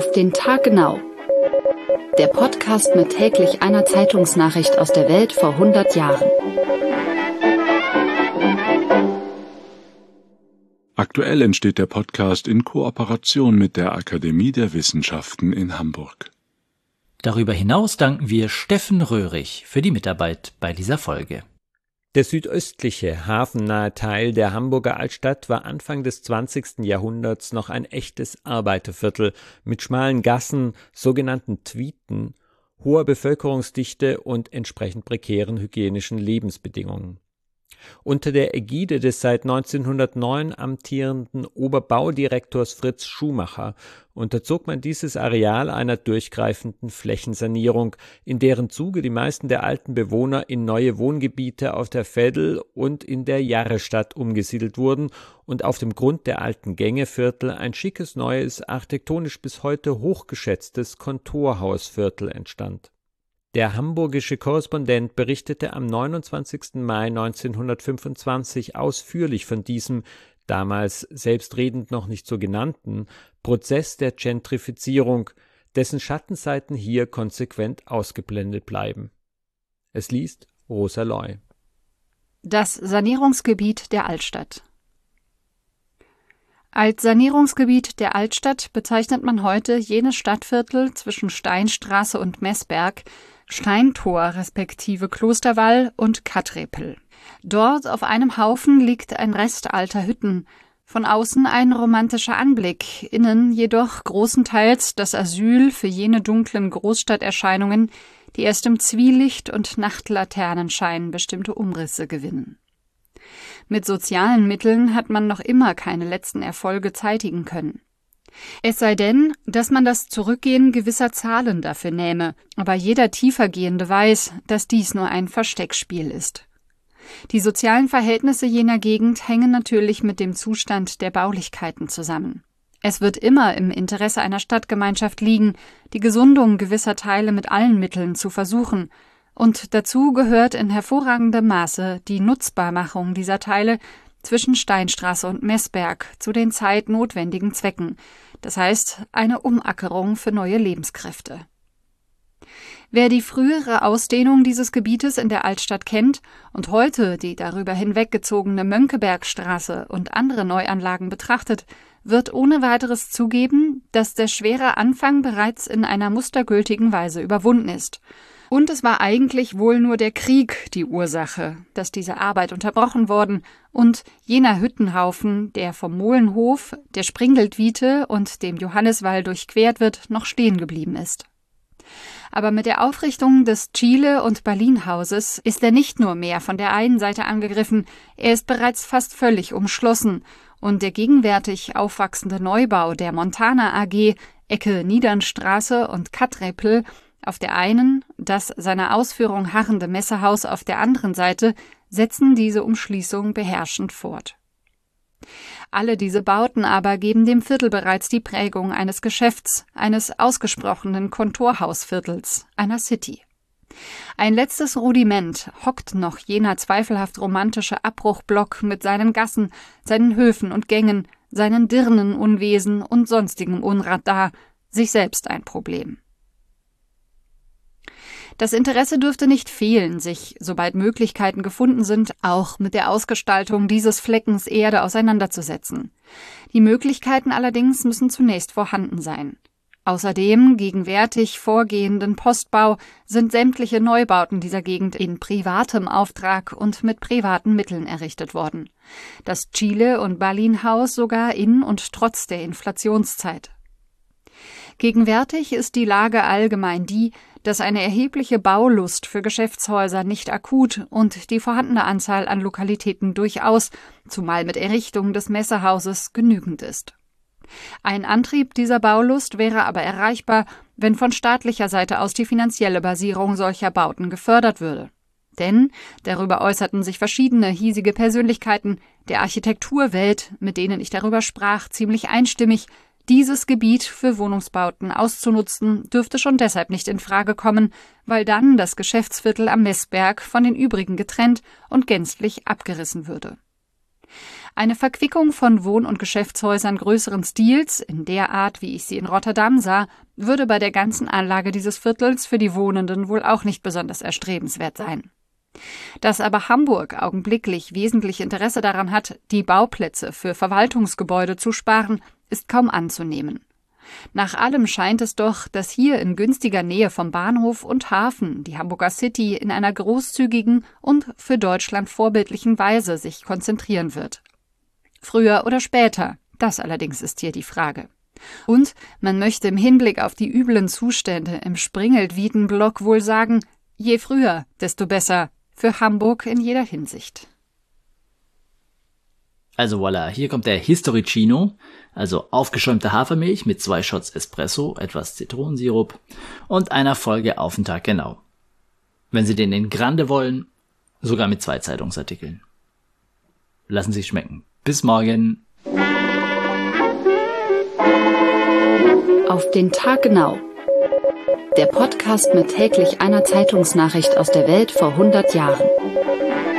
Auf den Tag genau. Der Podcast mit täglich einer Zeitungsnachricht aus der Welt vor 100 Jahren. Aktuell entsteht der Podcast in Kooperation mit der Akademie der Wissenschaften in Hamburg. Darüber hinaus danken wir Steffen Röhrig für die Mitarbeit bei dieser Folge. Der südöstliche, hafennahe Teil der Hamburger Altstadt war Anfang des 20. Jahrhunderts noch ein echtes Arbeiterviertel mit schmalen Gassen, sogenannten Tweeten, hoher Bevölkerungsdichte und entsprechend prekären hygienischen Lebensbedingungen. Unter der Ägide des seit 1909 amtierenden Oberbaudirektors Fritz Schumacher unterzog man dieses Areal einer durchgreifenden Flächensanierung, in deren Zuge die meisten der alten Bewohner in neue Wohngebiete auf der Veddel und in der Jarrestadt umgesiedelt wurden und auf dem Grund der alten Gängeviertel ein schickes neues, architektonisch bis heute hochgeschätztes Kontorhausviertel entstand. Der hamburgische Korrespondent berichtete am 29. Mai 1925 ausführlich von diesem, damals selbstredend noch nicht so genannten, Prozess der Gentrifizierung, dessen Schattenseiten hier konsequent ausgeblendet bleiben. Es liest Rosa Loy. Das Sanierungsgebiet der Altstadt. Als Sanierungsgebiet der Altstadt bezeichnet man heute jenes Stadtviertel zwischen Steinstraße und Messberg, Steintor respektive Klosterwall und Kattrepel. Dort auf einem Haufen liegt ein Rest alter Hütten, von außen ein romantischer Anblick, innen jedoch großenteils das Asyl für jene dunklen Großstadterscheinungen, die erst im Zwielicht und Nachtlaternenschein bestimmte Umrisse gewinnen. Mit sozialen Mitteln hat man noch immer keine letzten Erfolge zeitigen können. Es sei denn, dass man das Zurückgehen gewisser Zahlen dafür nähme, aber jeder Tiefergehende weiß, dass dies nur ein Versteckspiel ist. Die sozialen Verhältnisse jener Gegend hängen natürlich mit dem Zustand der Baulichkeiten zusammen. Es wird immer im Interesse einer Stadtgemeinschaft liegen, die Gesundung gewisser Teile mit allen Mitteln zu versuchen, und dazu gehört in hervorragendem Maße die Nutzbarmachung dieser Teile zwischen Steinstraße und Messberg zu den zeitnotwendigen Zwecken, das heißt eine Umackerung für neue Lebenskräfte. Wer die frühere Ausdehnung dieses Gebietes in der Altstadt kennt und heute die darüber hinweggezogene Mönckebergstraße und andere Neuanlagen betrachtet, wird ohne weiteres zugeben, dass der schwere Anfang bereits in einer mustergültigen Weise überwunden ist. Und es war eigentlich wohl nur der Krieg die Ursache, dass diese Arbeit unterbrochen worden und jener Hüttenhaufen, der vom Molenhof, der Springeldwiete und dem Johanniswall durchquert wird, noch stehen geblieben ist. Aber mit der Aufrichtung des Chile- und Berlin-Hauses ist er nicht nur mehr von der einen Seite angegriffen, er ist bereits fast völlig umschlossen und der gegenwärtig aufwachsende Neubau der Montana AG, Ecke Niedernstraße und Kattrepel, auf der einen, das seiner Ausführung harrende Messehaus auf der anderen Seite, setzen diese Umschließung beherrschend fort. Alle diese Bauten aber geben dem Viertel bereits die Prägung eines Geschäfts, eines ausgesprochenen Kontorhausviertels, einer City. Ein letztes Rudiment hockt noch jener zweifelhaft romantische Abbruchblock mit seinen Gassen, seinen Höfen und Gängen, seinen Dirnenunwesen und sonstigem Unrat da, sich selbst ein Problem. Das Interesse dürfte nicht fehlen, sich, sobald Möglichkeiten gefunden sind, auch mit der Ausgestaltung dieses Fleckens Erde auseinanderzusetzen. Die Möglichkeiten allerdings müssen zunächst vorhanden sein. Außerdem gegenwärtig vorgehenden Postbau sind sämtliche Neubauten dieser Gegend in privatem Auftrag und mit privaten Mitteln errichtet worden. Das Chile- und Berlin-Haus sogar in und trotz der Inflationszeit. Gegenwärtig ist die Lage allgemein die, dass eine erhebliche Baulust für Geschäftshäuser nicht akut und die vorhandene Anzahl an Lokalitäten durchaus, zumal mit Errichtung des Messehauses, genügend ist. Ein Antrieb dieser Baulust wäre aber erreichbar, wenn von staatlicher Seite aus die finanzielle Basierung solcher Bauten gefördert würde. Denn, darüber äußerten sich verschiedene hiesige Persönlichkeiten der Architekturwelt, mit denen ich darüber sprach, ziemlich einstimmig, dieses Gebiet für Wohnungsbauten auszunutzen, dürfte schon deshalb nicht in Frage kommen, weil dann das Geschäftsviertel am Messberg von den übrigen getrennt und gänzlich abgerissen würde. Eine Verquickung von Wohn- und Geschäftshäusern größeren Stils, in der Art, wie ich sie in Rotterdam sah, würde bei der ganzen Anlage dieses Viertels für die Wohnenden wohl auch nicht besonders erstrebenswert sein. Dass aber Hamburg augenblicklich wesentlich Interesse daran hat, die Bauplätze für Verwaltungsgebäude zu sparen, ist kaum anzunehmen. Nach allem scheint es doch, dass hier in günstiger Nähe vom Bahnhof und Hafen die Hamburger City in einer großzügigen und für Deutschland vorbildlichen Weise sich konzentrieren wird. Früher oder später, das allerdings ist hier die Frage. Und man möchte im Hinblick auf die üblen Zustände im Springelt-Wieden-Block wohl sagen, je früher, desto besser, für Hamburg in jeder Hinsicht. Also voilà, hier kommt der Historicino, also aufgeschäumte Hafermilch mit 2 Shots Espresso, etwas Zitronensirup und einer Folge Auf den Tag genau. Wenn Sie den in Grande wollen, sogar mit 2 Zeitungsartikeln. Lassen Sie es schmecken. Bis morgen. Auf den Tag genau. Der Podcast mit täglich einer Zeitungsnachricht aus der Welt vor 100 Jahren.